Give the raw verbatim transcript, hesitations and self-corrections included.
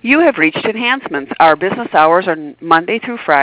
You have reached enhancements. Our business hours are Monday through Friday.